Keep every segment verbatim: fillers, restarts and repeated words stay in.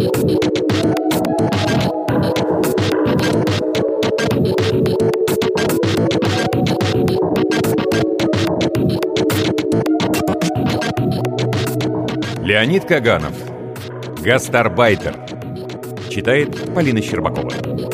Леонид Каганов. Гастарбайтер. Читает Полина Щербакова.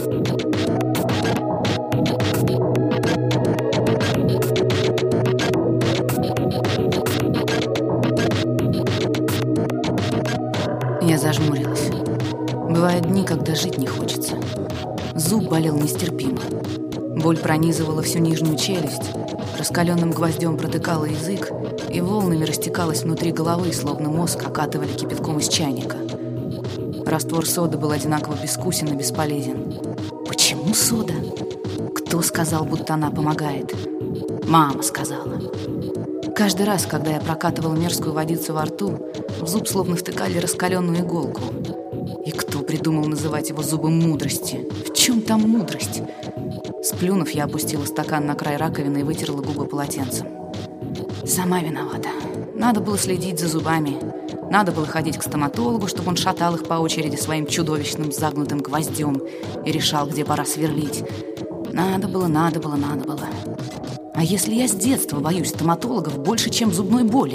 Я зажмурилась. Бывают дни, когда жить не хочется. Зуб болел нестерпимо. Боль пронизывала всю нижнюю челюсть, раскаленным гвоздем протыкала язык и волнами растекалась внутри головы, словно мозг окатывали кипятком из чайника. Раствор соды был одинаково безвкусен и бесполезен. Почему сода? Кто сказал, будто она помогает? Мама сказала. Каждый раз, когда я прокатывала мерзкую водицу во рту, в зуб словно втыкали раскаленную иголку. И кто придумал называть его зубом мудрости? В чем там мудрость? Сплюнув, я опустила стакан на край раковины и вытерла губы полотенцем. Сама виновата. Надо было следить за зубами. Надо было ходить к стоматологу, чтобы он шатал их по очереди своим чудовищным загнутым гвоздем и решал, где пора сверлить. Надо было, надо было, надо было. А если я с детства боюсь стоматологов больше, чем зубной боли?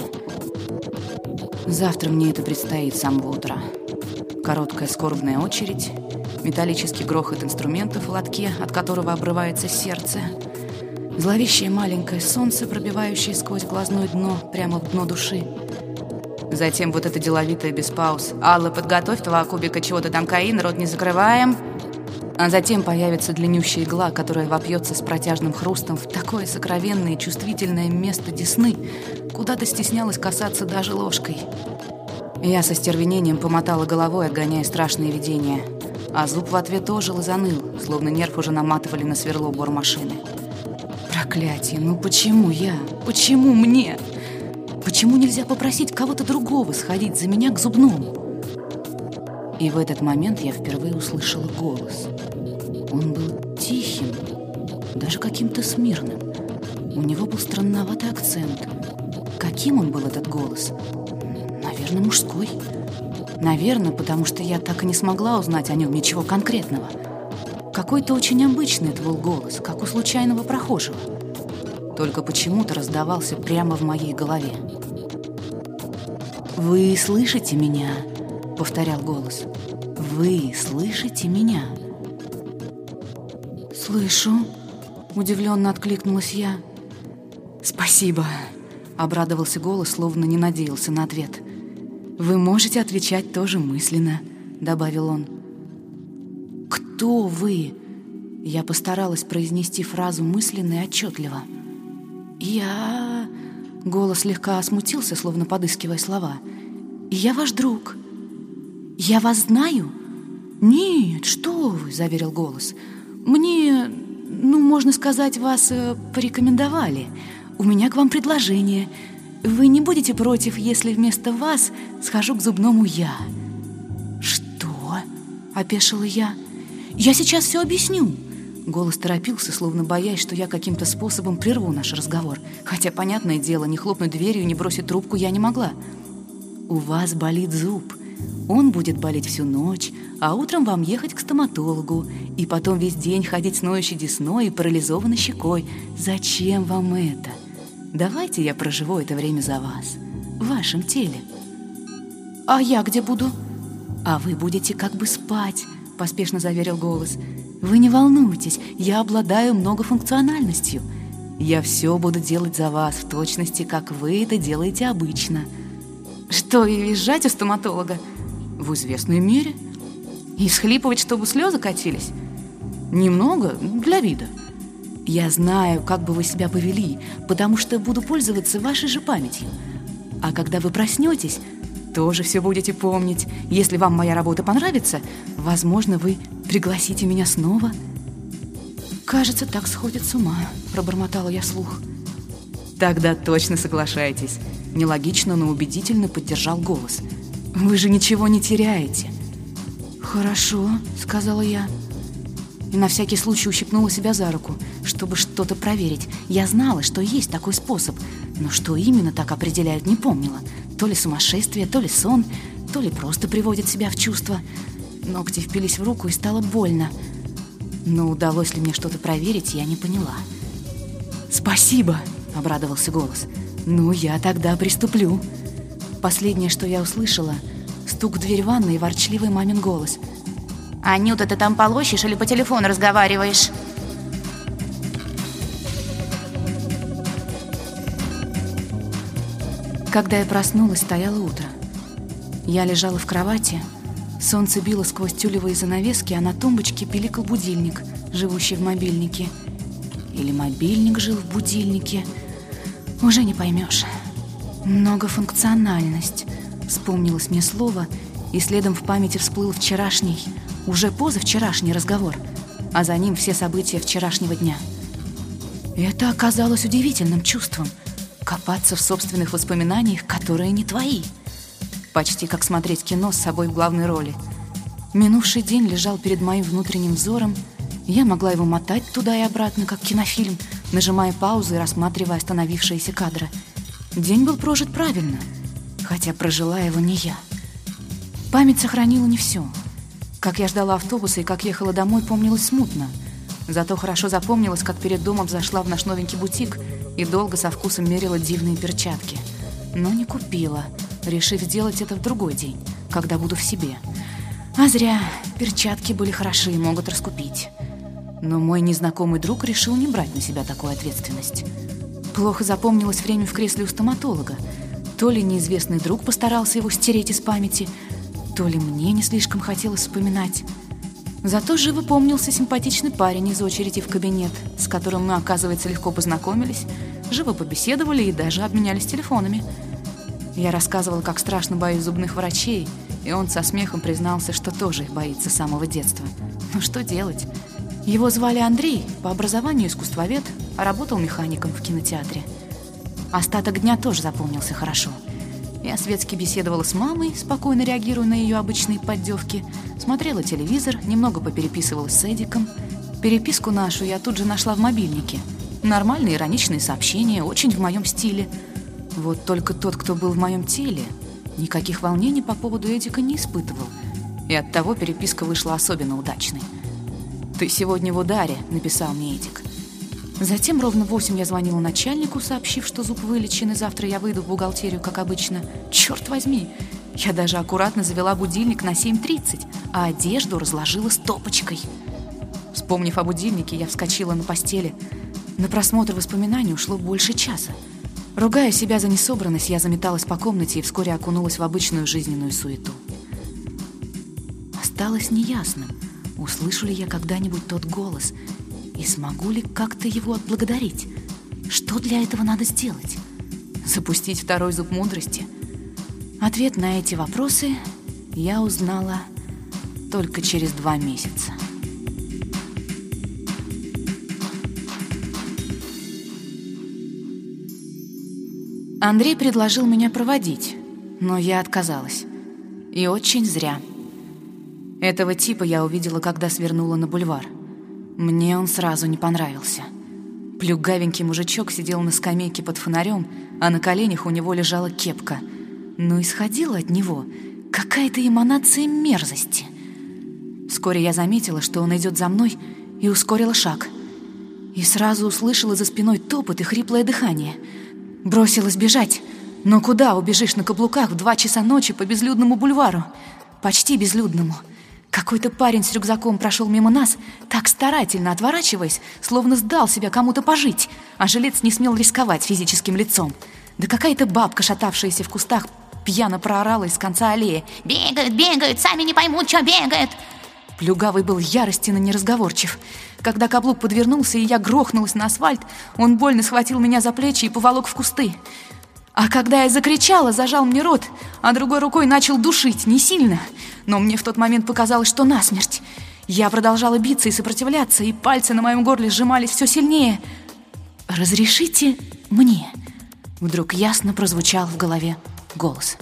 Завтра мне это предстоит с самого утра. Короткая скорбная очередь, металлический грохот инструментов в лотке, от которого обрывается сердце, зловещее маленькое солнце, пробивающее сквозь глазное дно прямо в дно души. Затем вот это деловитое без пауз. «Алла, подготовь два кубика чего-то там каин, рот не закрываем». А затем появится длиннющая игла, которая вопьется с протяжным хрустом в такое сокровенное и чувствительное место десны, куда-то стеснялась касаться даже ложкой. Я со стервенением помотала головой, отгоняя страшные видения, а зуб в ответ ожил и заныл, словно нерв уже наматывали на сверло бормашины. Проклятие, ну почему я? Почему мне? Почему нельзя попросить кого-то другого сходить за меня к зубному? И в этот момент я впервые услышала голос. Он был тихим, даже каким-то смирным. У него был странноватый акцент. Каким он был, этот голос? Наверное, мужской. Наверное, потому что я так и не смогла узнать о нем ничего конкретного. Какой-то очень обычный это был голос, как у случайного прохожего. Только почему-то раздавался прямо в моей голове. «Вы слышите меня?» — повторял голос. «Вы слышите меня?» «Слышу», — удивленно откликнулась я. «Спасибо», — обрадовался голос, словно не надеялся на ответ. «Вы можете отвечать тоже мысленно», — добавил он. «Кто вы?» Я постаралась произнести фразу мысленно и отчетливо. «Я...» — голос слегка смутился, словно подыскивая слова. «Я ваш друг». «Я вас знаю?» «Нет, что вы», — заверил голос. «Мне, ну, можно сказать, вас э, порекомендовали. У меня к вам предложение. Вы не будете против, если вместо вас схожу к зубному я?» «Что?» — опешила я. «Я сейчас все объясню». Голос торопился, словно боясь, что я каким-то способом прерву наш разговор. Хотя, понятное дело, не хлопнуть дверью и не бросить трубку я не могла. «У вас болит зуб. Он будет болеть всю ночь, а утром вам ехать к стоматологу, и потом весь день ходить с ноющей десной и парализованной щекой. Зачем вам это? Давайте я проживу это время за вас, в вашем теле». «А я где буду?» «А вы будете как бы спать», — поспешно заверил голос. «Вы не волнуйтесь, я обладаю многофункциональностью. Я все буду делать за вас в точности, как вы это делаете обычно». «Что, и визжать у стоматолога?» «В известной мере. И всхлипывать, чтобы слезы катились?» «Немного, для вида». «Я знаю, как бы вы себя повели, потому что буду пользоваться вашей же памятью. А когда вы проснетесь, тоже все будете помнить. Если вам моя работа понравится, возможно, вы пригласите меня снова». «Кажется, так сходит с ума», — пробормотала я вслух. «Тогда точно соглашайтесь», — нелогично, но убедительно поддержал голос. «Вы же ничего не теряете». «Хорошо», — сказала я. И на всякий случай ущипнула себя за руку, чтобы что-то проверить. Я знала, что есть такой способ, но что именно так определяют, не помнила. То ли сумасшествие, то ли сон, то ли просто приводит себя в чувство. Ногти впились в руку и стало больно. Но удалось ли мне что-то проверить, я не поняла. «Спасибо!» — обрадовался голос. «Ну, я тогда приступлю». Последнее, что я услышала, стук в дверь ванной и ворчливый мамин голос. «Анюта, ты там полощешь или по телефону разговариваешь?» Когда я проснулась, стояло утро. Я лежала в кровати, солнце било сквозь тюлевые занавески, а на тумбочке пиликал будильник, живущий в мобильнике. Или мобильник жил в будильнике. Уже не поймешь. Многофункциональность. Вспомнилось мне слово, и следом в памяти всплыл вчерашний, уже позавчерашний разговор, а за ним все события вчерашнего дня. И это оказалось удивительным чувством — копаться в собственных воспоминаниях, которые не твои. Почти как смотреть кино с собой в главной роли. Минувший день лежал перед моим внутренним взором. Я могла его мотать туда и обратно, как кинофильм, нажимая паузы и рассматривая остановившиеся кадры. День был прожит правильно, хотя прожила его не я. Память сохранила не все. Как я ждала автобуса и как ехала домой, помнилось смутно. Зато хорошо запомнилось, как перед домом зашла в наш новенький бутик и долго со вкусом мерила дивные перчатки. Но не купила, решив сделать это в другой день, когда буду в себе. А зря, перчатки были хороши и могут раскупить. Но мой незнакомый друг решил не брать на себя такую ответственность. Плохо запомнилось время в кресле у стоматолога. То ли неизвестный друг постарался его стереть из памяти, то ли мне не слишком хотелось вспоминать. Зато живо помнился симпатичный парень из очереди в кабинет, с которым мы, оказывается, легко познакомились, живо побеседовали и даже обменялись телефонами. Я рассказывала, как страшно боюсь зубных врачей, и он со смехом признался, что тоже их боится с самого детства. Ну что делать? Его звали Андрей, по образованию искусствовед, а работал механиком в кинотеатре. Остаток дня тоже запомнился хорошо. Я светски беседовала с мамой, спокойно реагируя на ее обычные поддевки, смотрела телевизор, немного попереписывалась с Эдиком. Переписку нашу я тут же нашла в мобильнике. Нормальные ироничные сообщения, очень в моем стиле. Вот только тот, кто был в моем теле, никаких волнений по поводу Эдика не испытывал. И оттого переписка вышла особенно удачной. «Ты сегодня в ударе», — написал мне Эдик. Затем ровно в восемь я звонила начальнику, сообщив, что зуб вылечен, и завтра я выйду в бухгалтерию, как обычно. Черт возьми! Я даже аккуратно завела будильник на семь тридцать, а одежду разложила стопочкой. Вспомнив о будильнике, я вскочила на постели. На просмотр воспоминаний ушло больше часа. Ругая себя за несобранность, я заметалась по комнате и вскоре окунулась в обычную жизненную суету. Осталось неясным, услышу ли я когда-нибудь тот голос и смогу ли как-то его отблагодарить. Что для этого надо сделать? Запустить второй зуб мудрости? Ответ на эти вопросы я узнала только через два месяца. Андрей предложил меня проводить, но я отказалась. И очень зря. Этого типа я увидела, когда свернула на бульвар. Мне он сразу не понравился. Плюгавенький мужичок сидел на скамейке под фонарем, а на коленях у него лежала кепка. Но исходила от него какая-то эманация мерзости. Вскоре я заметила, что он идет за мной, и ускорила шаг. И сразу услышала за спиной топот и хриплое дыхание. Бросилась бежать. Но куда убежишь на каблуках в два часа ночи по безлюдному бульвару? Почти безлюдному. Какой-то парень с рюкзаком прошел мимо нас, так старательно отворачиваясь, словно сдал себя кому-то пожить, а жилец не смел рисковать физическим лицом. Да какая-то бабка, шатавшаяся в кустах, пьяно проорала из конца аллеи: «Бегают, бегают, сами не поймут, что бегают!» Плюгавый был яростен и неразговорчив. Когда каблук подвернулся, и я грохнулась на асфальт, он больно схватил меня за плечи и поволок в кусты. А когда я закричала, зажал мне рот, а другой рукой начал душить, не сильно, но мне в тот момент показалось, что насмерть. Я продолжала биться и сопротивляться, и пальцы на моем горле сжимались все сильнее. «Разрешите мне?» Вдруг ясно прозвучал в голове голос.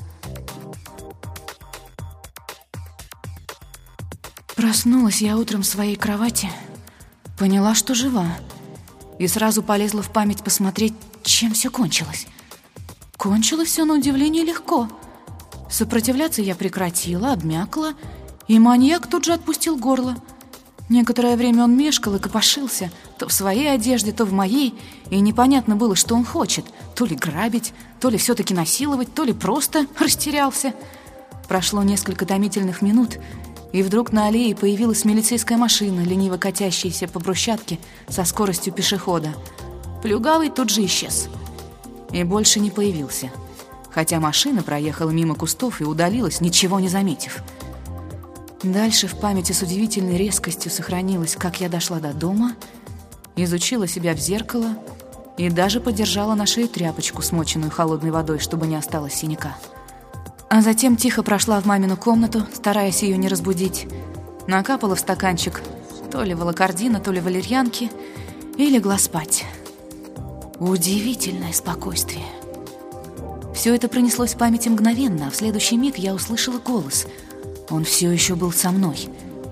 Проснулась я утром в своей кровати, поняла, что жива, и сразу полезла в память посмотреть, чем все кончилось. Кончилось все на удивление легко. Сопротивляться я прекратила, обмякла, и маньяк тут же отпустил горло. Некоторое время он мешкал и копошился, то в своей одежде, то в моей, и непонятно было, что он хочет: то ли грабить, то ли все-таки насиловать, то ли просто растерялся. Прошло несколько томительных минут, и вдруг на аллее появилась милицейская машина, лениво катящаяся по брусчатке со скоростью пешехода. Плюгавый тут же исчез и больше не появился, хотя машина проехала мимо кустов и удалилась, ничего не заметив. Дальше в памяти с удивительной резкостью сохранилось, как я дошла до дома, изучила себя в зеркало и даже подержала на шее тряпочку, смоченную холодной водой, чтобы не осталось синяка. А затем тихо прошла в мамину комнату, стараясь ее не разбудить, накапала в стаканчик то ли волокордина, то ли валерьянки и легла спать. Удивительное спокойствие. Все это пронеслось в памяти мгновенно, а в следующий миг я услышала голос. Он все еще был со мной.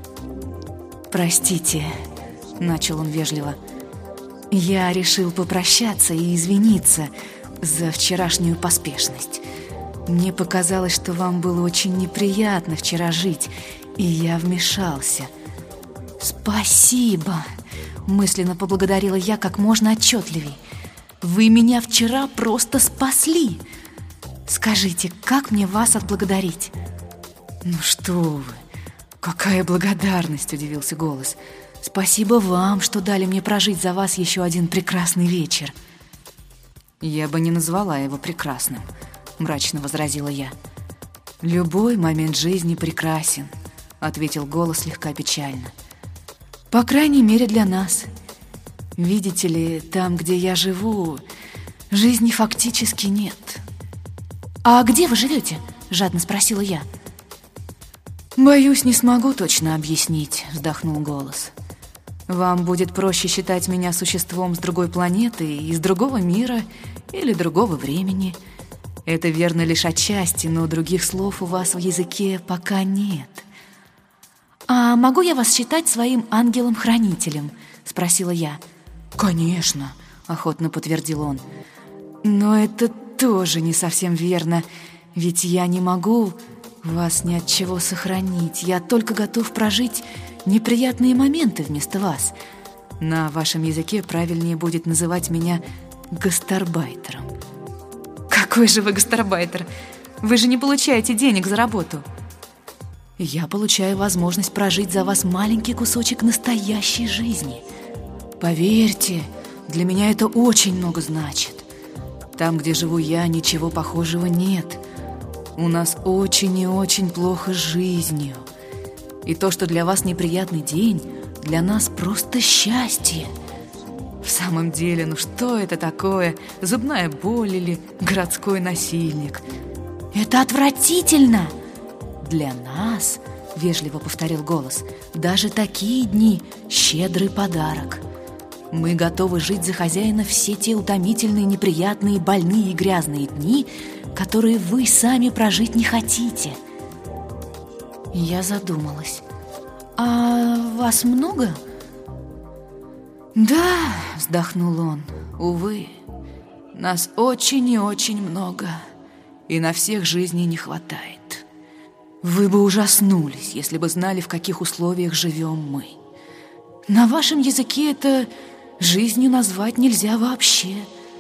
«Простите», — начал он вежливо, — «я решил попрощаться и извиниться за вчерашнюю поспешность. Мне показалось, что вам было очень неприятно вчера жить, и я вмешался». «Спасибо», — мысленно поблагодарила я как можно отчетливей. «Вы меня вчера просто спасли. Скажите, как мне вас отблагодарить?» «Ну что вы, какая благодарность!» — удивился голос. «Спасибо вам, что дали мне прожить за вас еще один прекрасный вечер». «Я бы не назвала его прекрасным», — мрачно возразила я. «Любой момент жизни прекрасен», — ответил голос слегка печально. «По крайней мере для нас. Видите ли, там, где я живу, жизни фактически нет». «А где вы живете?» — жадно спросила я. «Боюсь, не смогу точно объяснить», — вздохнул голос. «Вам будет проще считать меня существом с другой планеты, из другого мира или другого времени. Это верно лишь отчасти, но других слов у вас в языке пока нет». «А могу я вас считать своим ангелом-хранителем?» — спросила я. «Конечно», — охотно подтвердил он. «Но это тоже не совсем верно, ведь я не могу вас ни от чего сохранить. Я только готов прожить неприятные моменты вместо вас. На вашем языке правильнее будет называть меня гастарбайтером». «Какой же вы гастарбайтер? Вы же не получаете денег за работу». «Я получаю возможность прожить за вас маленький кусочек настоящей жизни. Поверьте, для меня это очень много значит. Там, где живу я, ничего похожего нет. У нас очень и очень плохо с жизнью. И то, что для вас неприятный день, для нас просто счастье. В самом деле, ну что это такое? Зубная боль или городской насильник? Это отвратительно!» «Для нас, — вежливо повторил голос, — даже такие дни — щедрый подарок. Мы готовы жить за хозяина все те утомительные, неприятные, больные и грязные дни, которые вы сами прожить не хотите». Я задумалась. «А вас много?» «Да, — вздохнул он, — увы, нас очень и очень много, и на всех жизней не хватает. Вы бы ужаснулись, если бы знали, в каких условиях живем мы. На вашем языке это жизнью назвать нельзя вообще.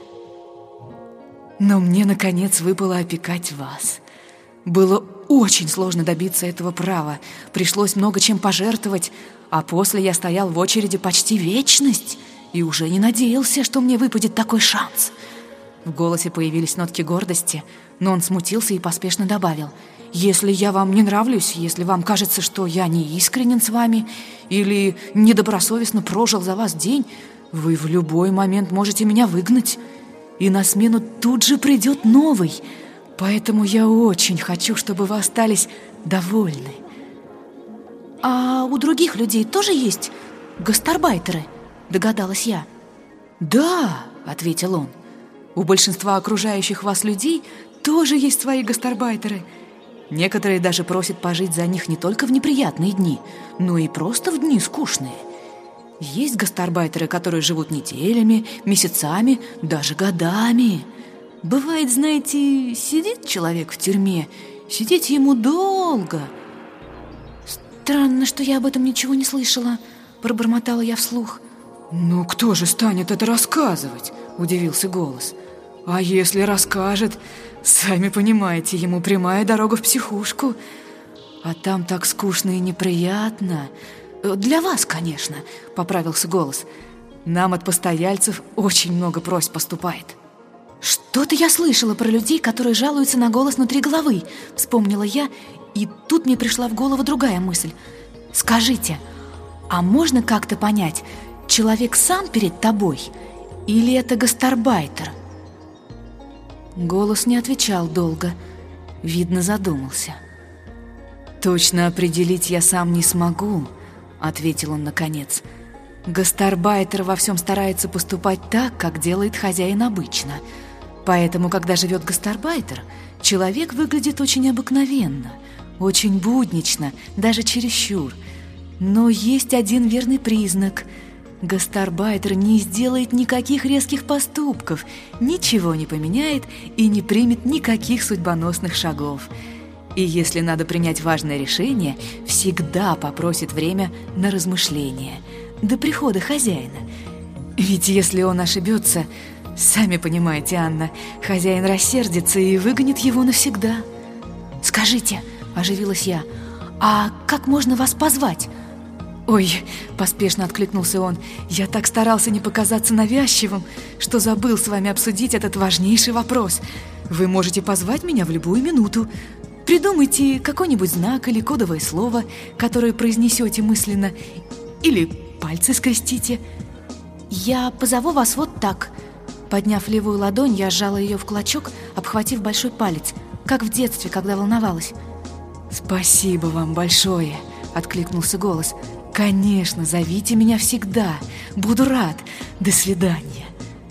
Но мне, наконец, выпало опекать вас. Было очень сложно добиться этого права, пришлось много чем пожертвовать, а после я стоял в очереди почти вечность и уже не надеялся, что мне выпадет такой шанс». В голосе появились нотки гордости, но он смутился и поспешно добавил: «Если я вам не нравлюсь, если вам кажется, что я не искренен с вами или недобросовестно прожил за вас день, вы в любой момент можете меня выгнать, и на смену тут же придет новый. Поэтому я очень хочу, чтобы вы остались довольны». «А у других людей тоже есть гастарбайтеры?» — догадалась я. «Да», — ответил он, — «у большинства окружающих вас людей тоже есть свои гастарбайтеры. Некоторые даже просят пожить за них не только в неприятные дни, но и просто в дни скучные. Есть гастарбайтеры, которые живут неделями, месяцами, даже годами. Бывает, знаете, сидит человек в тюрьме, Сидеть ему долго. Странно, что я об этом ничего не слышала, пробормотала я вслух. «Ну кто же станет это рассказывать?» – удивился голос. «А если расскажет, сами понимаете, ему прямая дорога в психушку. А там так скучно и неприятно. Для вас, конечно», – поправился голос. «Нам от постояльцев очень много просьб поступает». «Что-то я слышала про людей, которые жалуются на голос внутри головы», – вспомнила я, и тут мне пришла в голову другая мысль. «Скажите, а можно как-то понять, человек сам перед тобой или это гастарбайтер?» Голос не отвечал долго, видно, задумался. «Точно определить я сам не смогу», — ответил он наконец. «Гастарбайтер во всем старается поступать так, как делает хозяин обычно. Поэтому, когда живет гастарбайтер, человек выглядит очень обыкновенно, очень буднично, даже чересчур. Но есть один верный признак — гастарбайтер не сделает никаких резких поступков, ничего не поменяет и не примет никаких судьбоносных шагов. И если надо принять важное решение, всегда попросит время на размышление до прихода хозяина. Ведь если он ошибется, сами понимаете, Анна, хозяин рассердится и выгонит его навсегда». «Скажите», – оживилась я, – «а как можно вас позвать?» «Ой», – поспешно откликнулся он, – «я так старался не показаться навязчивым, что забыл с вами обсудить этот важнейший вопрос. Вы можете позвать меня в любую минуту. Придумайте какой-нибудь знак или кодовое слово, которое произнесете мысленно, или пальцы скрестите». «Я позову вас вот так». Подняв левую ладонь, я сжала ее в кулачок, обхватив большой палец, как в детстве, когда волновалась. «Спасибо вам большое», – откликнулся голос. «Конечно, зовите меня всегда. Буду рад. До свидания».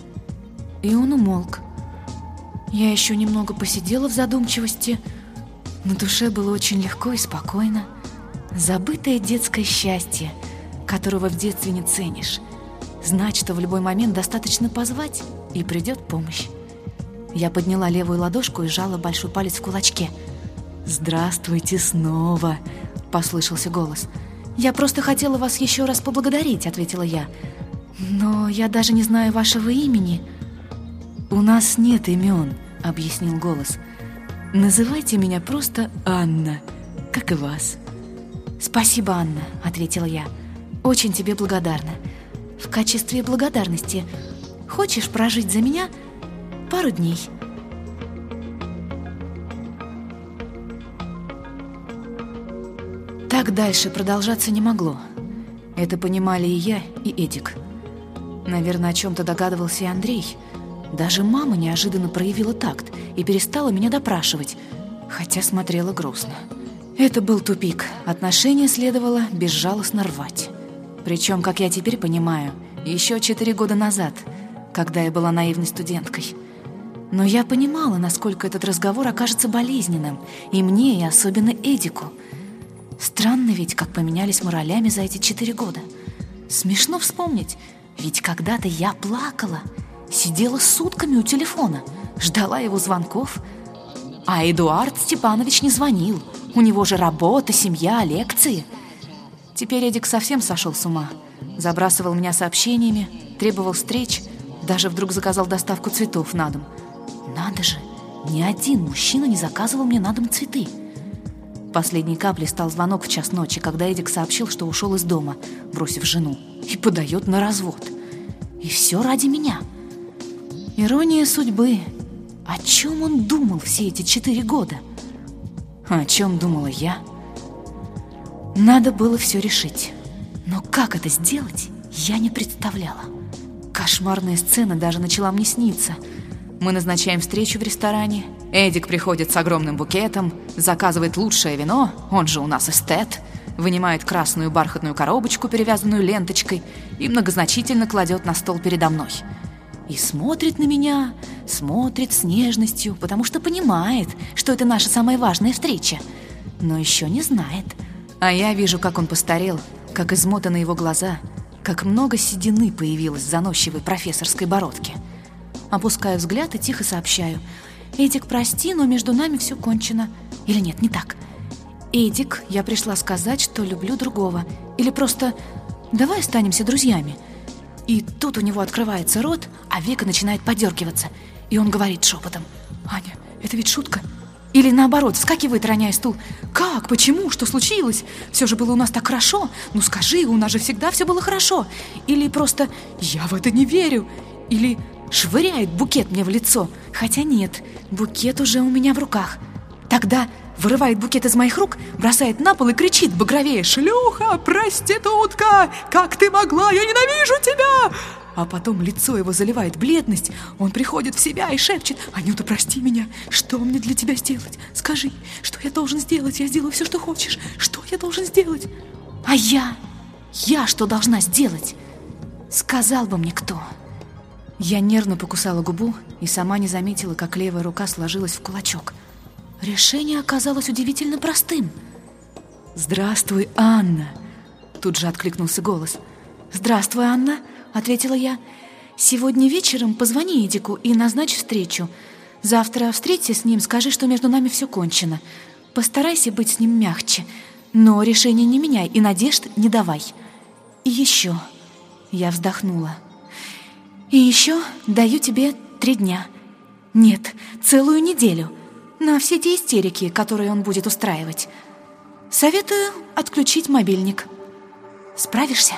И он умолк. Я еще немного посидела в задумчивости. На душе было очень легко и спокойно. Забытое детское счастье, которого в детстве не ценишь. Знать, что в любой момент достаточно позвать, и придет помощь. Я подняла левую ладошку и сжала большой палец в кулачке. «Здравствуйте снова», – послышался голос. «Я просто хотела вас еще раз поблагодарить», — ответила я. «Но я даже не знаю вашего имени». «У нас нет имен», — объяснил голос. «Называйте меня просто Анна, как и вас». «Спасибо, Анна», — ответила я. «Очень тебе благодарна. В качестве благодарности хочешь прожить за меня пару дней?» Так дальше продолжаться не могло. Это понимали и я, и Эдик. Наверное, о чем-то догадывался и Андрей. Даже мама неожиданно проявила такт и перестала меня допрашивать, хотя смотрела грустно. Это был тупик. Отношения следовало безжалостно рвать. Причем, как я теперь понимаю, еще четыре года назад, когда я была наивной студенткой. Но я понимала, насколько этот разговор окажется болезненным, и мне, и особенно Эдику. Странно ведь, как поменялись мы ролями за эти четыре года. Смешно вспомнить, ведь когда-то я плакала, сидела сутками у телефона, ждала его звонков. А Эдуард Степанович не звонил, у него же работа, семья, лекции. Теперь Эдик совсем сошел с ума, забрасывал меня сообщениями, требовал встреч, даже вдруг заказал доставку цветов на дом. Надо же, ни один мужчина не заказывал мне на дом цветы. Последней каплей стал звонок в час ночи, когда Эдик сообщил, что ушел из дома, бросив жену, и подает на развод. И все ради меня. Ирония судьбы. О чем он думал все эти четыре года? О чем думала я? Надо было все решить. Но как это сделать, я не представляла. Кошмарная сцена даже начала мне сниться. Мы назначаем встречу в ресторане. Эдик приходит с огромным букетом, заказывает лучшее вино, он же у нас эстет, вынимает красную бархатную коробочку, перевязанную ленточкой, и многозначительно кладет на стол передо мной. И смотрит на меня, смотрит с нежностью, потому что понимает, что это наша самая важная встреча, но еще не знает. А я вижу, как он постарел, как измотаны его глаза, как много седины появилось в заносчивой профессорской бородке. Опускаю взгляд и тихо сообщаю: «Эдик, прости, но между нами все кончено. Или нет, не так. Эдик, я пришла сказать, что люблю другого. Или просто давай останемся друзьями. И тут у него открывается рот, а века начинает подергиваться. И он говорит шепотом: Аня, это ведь шутка? Или наоборот, вскакивает, роняя стул: как? Почему? Что случилось? Все же было у нас так хорошо. Ну скажи, у нас же всегда все было хорошо. Или просто: я в это не верю. Или швыряет букет мне в лицо. Хотя нет, букет уже у меня в руках. Тогда вырывает букет из моих рук, бросает на пол и кричит багровее: шлюха, проститутка, как ты могла, я ненавижу тебя! А потом лицо его заливает бледность. Он приходит в себя и шепчет: Анюта, прости меня, что мне для тебя сделать? Скажи, что я должен сделать? Я сделаю все, что хочешь. Что я должен сделать? А я? Я что должна сделать? Сказал бы мне кто. Я нервно покусала губу и сама не заметила, как левая рука сложилась в кулачок. Решение оказалось удивительно простым. «Здравствуй, Анна!» Тут же откликнулся голос. «Здравствуй, Анна!» — ответила я. «Сегодня вечером позвони Эдику и назначь встречу. Завтра встреться с ним, скажи, что между нами все кончено. Постарайся быть с ним мягче, но решение не меняй и надежд не давай. И еще...» Я вздохнула. «И еще даю тебе три дня. Нет, целую неделю. На все те истерики, которые он будет устраивать. Советую отключить мобильник. Справишься?»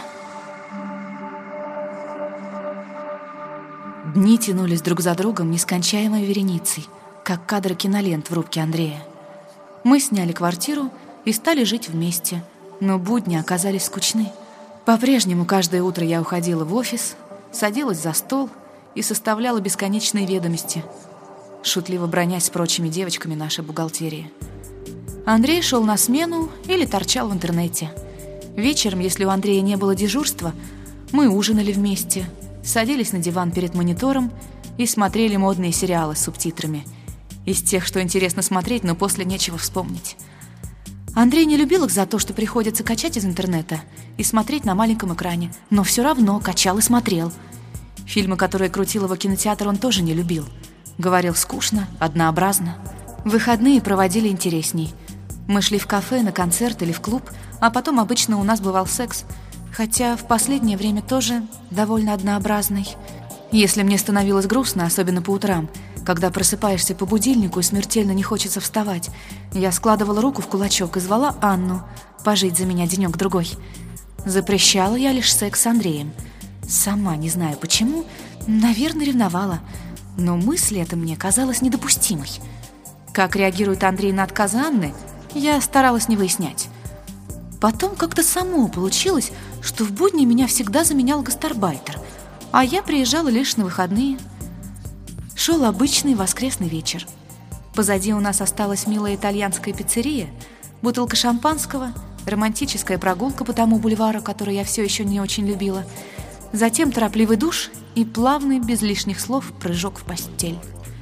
Дни тянулись друг за другом нескончаемой вереницей, как кадры кинолент в рубке Андрея. Мы сняли квартиру и стали жить вместе, но будни оказались скучны. По-прежнему каждое утро я уходила в офис, садилась за стол и составляла бесконечные ведомости, шутливо бронясь с прочими девочками нашей бухгалтерии. Андрей шел на смену или торчал в интернете. Вечером, если у Андрея не было дежурства, мы ужинали вместе, садились на диван перед монитором и смотрели модные сериалы с субтитрами. Из тех, что интересно смотреть, но после нечего вспомнить. Андрей не любил их за то, что приходится качать из интернета и смотреть на маленьком экране, но все равно качал и смотрел. Фильмы, которые крутил его кинотеатр, он тоже не любил. Говорил: скучно, однообразно. Выходные проводили интересней. Мы шли в кафе, на концерт или в клуб, а потом обычно у нас бывал секс, хотя в последнее время тоже довольно однообразный. Если мне становилось грустно, особенно по утрам, когда просыпаешься по будильнику и смертельно не хочется вставать, я складывала руку в кулачок и звала Анну пожить за меня денек-другой. Запрещала я лишь секс с Андреем. Сама не знаю почему, наверное, ревновала, но мысль эта мне казалась недопустимой. Как реагирует Андрей на отказы Анны, я старалась не выяснять. Потом как-то само получилось, что в будни меня всегда заменял гастарбайтер, а я приезжала лишь на выходные. Шел обычный воскресный вечер. Позади у нас осталась милая итальянская пиццерия, бутылка шампанского, романтическая прогулка по тому бульвару, который я все еще не очень любила, затем торопливый душ и плавный, без лишних слов, прыжок в постель.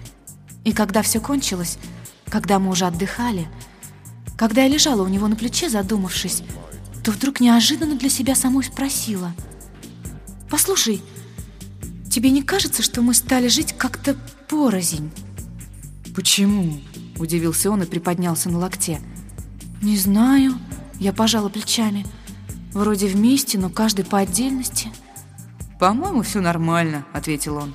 И когда все кончилось, когда мы уже отдыхали, когда я лежала у него на плече, задумавшись, то вдруг неожиданно для себя самой спросила: «Послушай, тебе не кажется, что мы стали жить как-то порознь?» «Почему?» – удивился он и приподнялся на локте. «Не знаю», – я пожала плечами. «Вроде вместе, но каждый по отдельности». «По-моему, все нормально», – ответил он.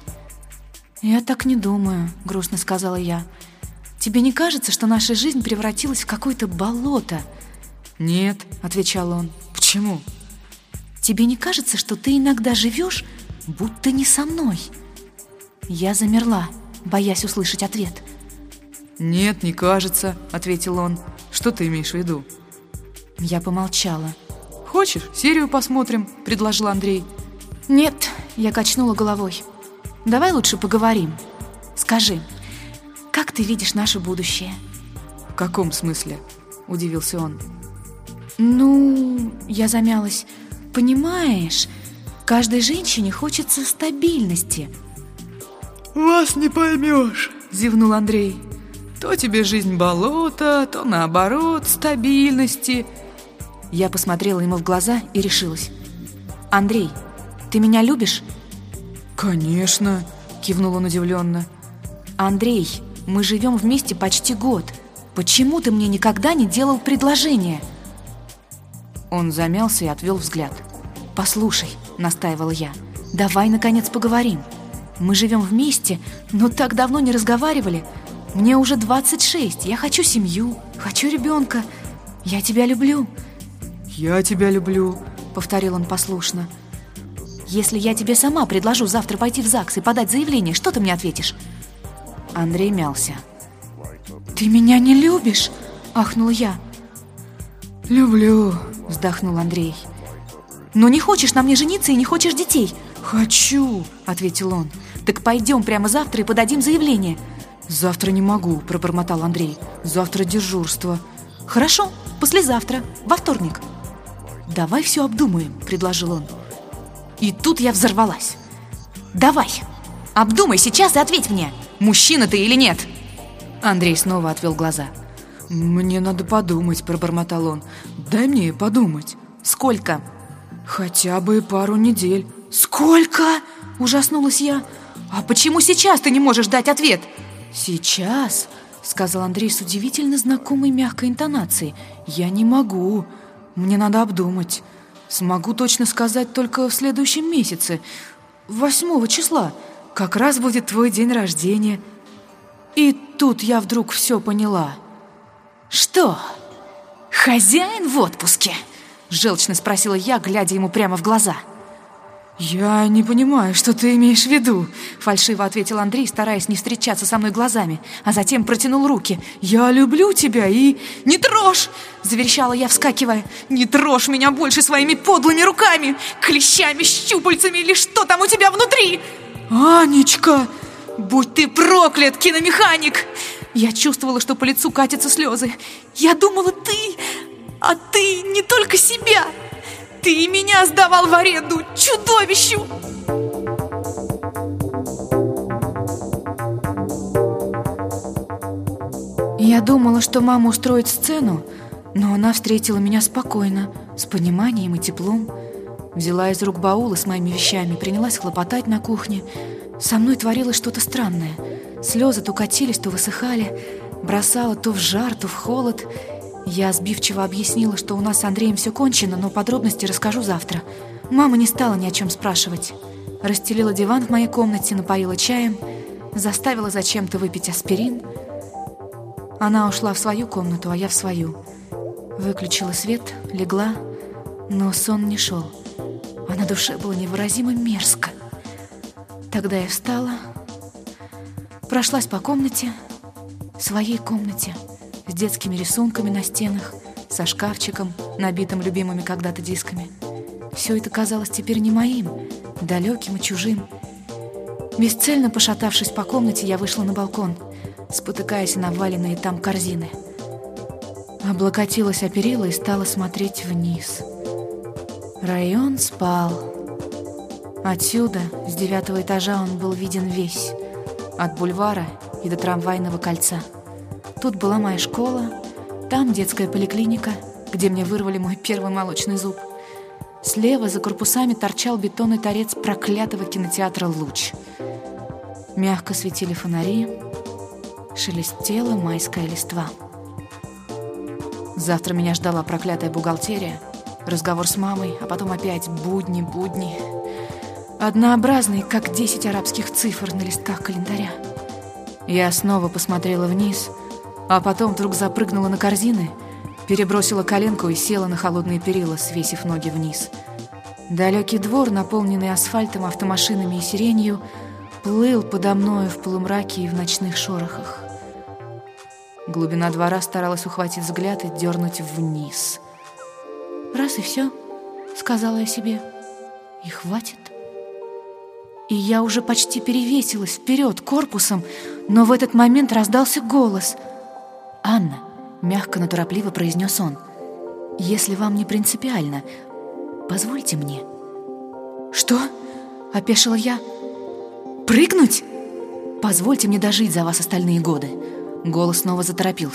«Я так не думаю», – грустно сказала я. «Тебе не кажется, что наша жизнь превратилась в какое-то болото?» «Нет», – отвечал он. «Почему?» «Тебе не кажется, что ты иногда живешь, будто не со мной?» Я замерла, боясь услышать ответ. «Нет, не кажется», — ответил он. «Что ты имеешь в виду?» Я помолчала. «Хочешь, серию посмотрим?» — предложил Андрей. «Нет», — я качнула головой. «Давай лучше поговорим. Скажи, как ты видишь наше будущее?» «В каком смысле?» — удивился он. «Ну...» — я замялась. «Понимаешь, каждой женщине хочется стабильности». «Вас не поймешь», — зевнул Андрей. «То тебе жизнь болото, то наоборот, стабильности». Я посмотрела ему в глаза и решилась. «Андрей, ты меня любишь?» «Конечно», — кивнул он удивленно. «Андрей, мы живем вместе почти год. Почему ты мне никогда не делал предложение?» Он замялся и отвел взгляд. «Послушай», — настаивала я, — «давай, наконец, поговорим. Мы живем вместе, но так давно не разговаривали. Мне уже двадцать шесть, я хочу семью, хочу ребенка. Я тебя люблю». «Я тебя люблю», — повторил он послушно. «Если я тебе сама предложу завтра пойти в ЗАГС и подать заявление, что ты мне ответишь?» Андрей мялся. «Ты меня не любишь?» — ахнула я. «Люблю», — вздохнул Андрей. «Но не хочешь на мне жениться и не хочешь детей?» «Хочу», — ответил он. «Так пойдем прямо завтра и подадим заявление». «Завтра не могу», — пробормотал Андрей. «Завтра дежурство». «Хорошо, послезавтра, во вторник». «Давай все обдумаем», — предложил он. И тут я взорвалась. «Давай, обдумай сейчас и ответь мне, мужчина ты или нет?» Андрей снова отвел глаза. «Мне надо подумать», — пробормотал он. «Дай мне подумать». «Сколько?» «Хотя бы пару недель». «Сколько?» — ужаснулась я. «А почему сейчас ты не можешь дать ответ?» «Сейчас?» — сказал Андрей с удивительно знакомой мягкой интонацией. «Я не могу. Мне надо обдумать. Смогу точно сказать только в следующем месяце, восьмого числа. Как раз будет твой день рождения». И тут я вдруг все поняла. «Что, хозяин в отпуске?» — желчно спросила я, глядя ему прямо в глаза. «Я не понимаю, что ты имеешь в виду», — фальшиво ответил Андрей, стараясь не встречаться со мной глазами, а затем протянул руки. «Я люблю тебя и...» «Не трожь!» — заверещала я, вскакивая. «Не трожь меня больше своими подлыми руками, клещами, щупальцами или что там у тебя внутри!» «Анечка! Будь ты проклят, киномеханик!» Я чувствовала, что по лицу катятся слезы. «Я думала, ты... А ты не только себя! Ты и меня сдавал в аренду, чудовищу!» Я думала, что мама устроит сцену, но она встретила меня спокойно, с пониманием и теплом. Взяла из рук баулы с моими вещами, принялась хлопотать на кухне. Со мной творилось что-то странное. Слезы то катились, то высыхали, бросало то в жар, то в холод. Я сбивчиво объяснила, что у нас с Андреем все кончено, но подробности расскажу завтра. Мама не стала ни о чем спрашивать. Расстелила диван в моей комнате, напоила чаем, заставила зачем-то выпить аспирин. Она ушла в свою комнату, а я в свою. Выключила свет, легла, но сон не шел. А на душе было невыразимо мерзко. Тогда я встала, прошлась по комнате, своей комнате, с детскими рисунками на стенах, со шкафчиком, набитым любимыми когда-то дисками. Все это казалось теперь не моим, далеким и чужим. Бесцельно пошатавшись по комнате, я вышла на балкон, спотыкаясь на наваленные там корзины. Облокотилась о перила и стала смотреть вниз. Район спал. Отсюда, с девятого этажа, он был виден весь, от бульвара и до трамвайного кольца. Тут была моя школа, там детская поликлиника, где мне вырвали мой первый молочный зуб. Слева за корпусами торчал бетонный торец проклятого кинотеатра «Луч». Мягко светили фонари, шелестела майская листва. Завтра меня ждала проклятая бухгалтерия, разговор с мамой, а потом опять будни, будни. Однообразные, как десять арабских цифр на листках календаря. Я снова посмотрела вниз, а потом вдруг запрыгнула на корзины, перебросила коленку и села на холодные перила, свесив ноги вниз. Далекий двор, наполненный асфальтом, автомашинами и сиренью, плыл подо мною в полумраке и в ночных шорохах. Глубина двора старалась ухватить взгляд и дернуть вниз. «Раз и все», — сказала я себе, — «и хватит». И я уже почти перевесилась вперед корпусом, но в этот момент раздался голос. «Анна», — мягко, но торопливо произнес он, — «если вам не принципиально, позвольте мне». «Что?» — опешила я. «Прыгнуть? Позвольте мне дожить за вас остальные годы». Голос снова заторопился.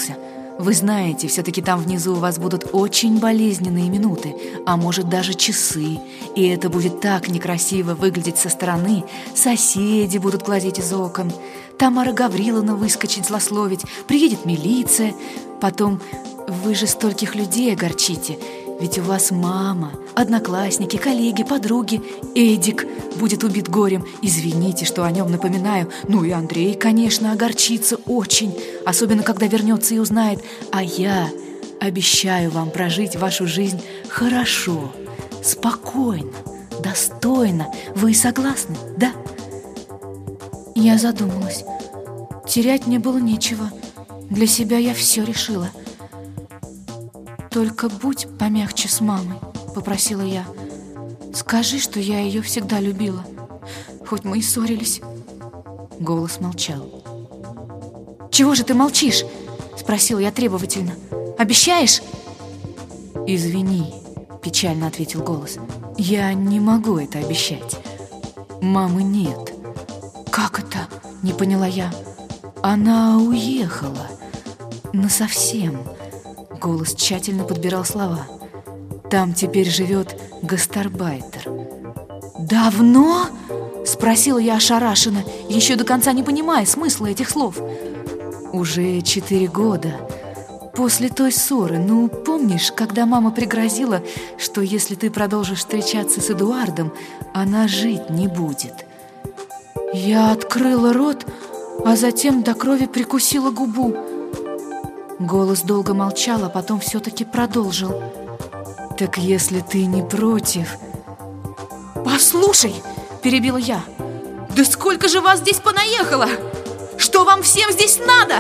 Вы знаете, все-таки там внизу у вас будут очень болезненные минуты, а может даже часы. И это будет так некрасиво выглядеть со стороны. Соседи будут глазеть из окон. Тамара Гавриловна выскочит злословить. Приедет милиция. Потом вы же стольких людей огорчите. Ведь у вас мама, одноклассники, коллеги, подруги. Эдик будет убит горем. Извините, что о нем напоминаю. Ну и Андрей, конечно, огорчится очень. Особенно, когда вернется и узнает. А я обещаю вам прожить вашу жизнь хорошо, спокойно, достойно. Вы согласны, да? Я задумалась. Терять мне было нечего. Для себя я все решила. «Только будь помягче с мамой», — попросила я. «Скажи, что я ее всегда любила, хоть мы и ссорились». Голос молчал. «Чего же ты молчишь?» — спросила я требовательно. «Обещаешь?» «Извини», — печально ответил голос. «Я не могу это обещать. Мамы нет». «Как это?» — не поняла я. «Она уехала. Насовсем». Голос тщательно подбирал слова. «Там теперь живет гастарбайтер». «Давно?» — спросила я ошарашенно, еще до конца не понимая смысла этих слов. «Уже четыре года. После той ссоры. Ну, помнишь, когда мама пригрозила, что если ты продолжишь встречаться с Эдуардом, она жить не будет?» Я открыла рот, а затем до крови прикусила губу. Голос долго молчал, а потом все-таки продолжил. «Так если ты не против...» «Послушай!» – перебила я. «Да сколько же вас здесь понаехало? Что вам всем здесь надо?»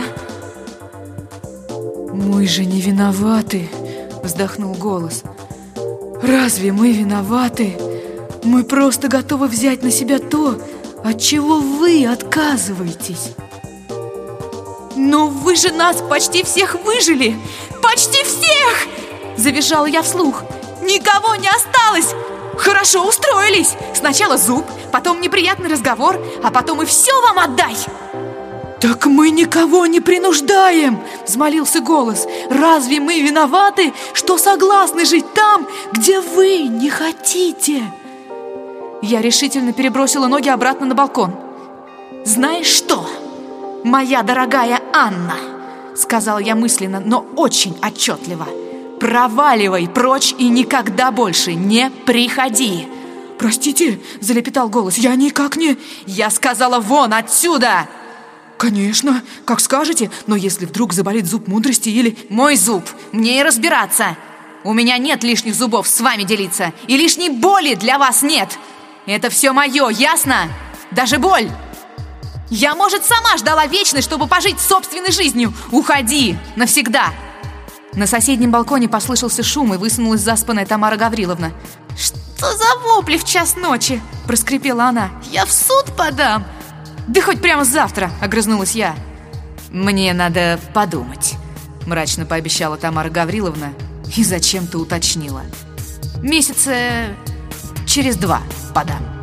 «Мы же не виноваты!» – вздохнул голос. «Разве мы виноваты? Мы просто готовы взять на себя то, от чего вы отказываетесь». «Но вы же нас почти всех выжили! Почти всех!» Завизжала я вслух. «Никого не осталось! Хорошо устроились! Сначала зуб, потом неприятный разговор, а потом и все вам отдай!» «Так мы никого не принуждаем!» взмолился голос. «Разве мы виноваты, что согласны жить там, где вы не хотите?» Я решительно перебросила ноги обратно на балкон. «Знаешь что, моя дорогая Анна, — сказала я мысленно, но очень отчетливо, — проваливай прочь и никогда больше не приходи!» «Простите, — залепетал голос, — я никак не...» «Я сказала вон отсюда!» «Конечно, как скажете, но если вдруг заболит зуб мудрости или...» «Мой зуб, мне и разбираться! У меня нет лишних зубов с вами делиться, и лишней боли для вас нет! Это все мое, ясно? Даже боль! Я, может, сама ждала вечность, чтобы пожить собственной жизнью! Уходи! Навсегда!» На соседнем балконе послышался шум, и высунулась заспанная Тамара Гавриловна. «Что за вопли в час ночи?» – проскрипела она. «Я в суд подам!» «Да хоть прямо завтра!» – огрызнулась я. «Мне надо подумать», – мрачно пообещала Тамара Гавриловна и зачем-то уточнила. «Месяца через два подам».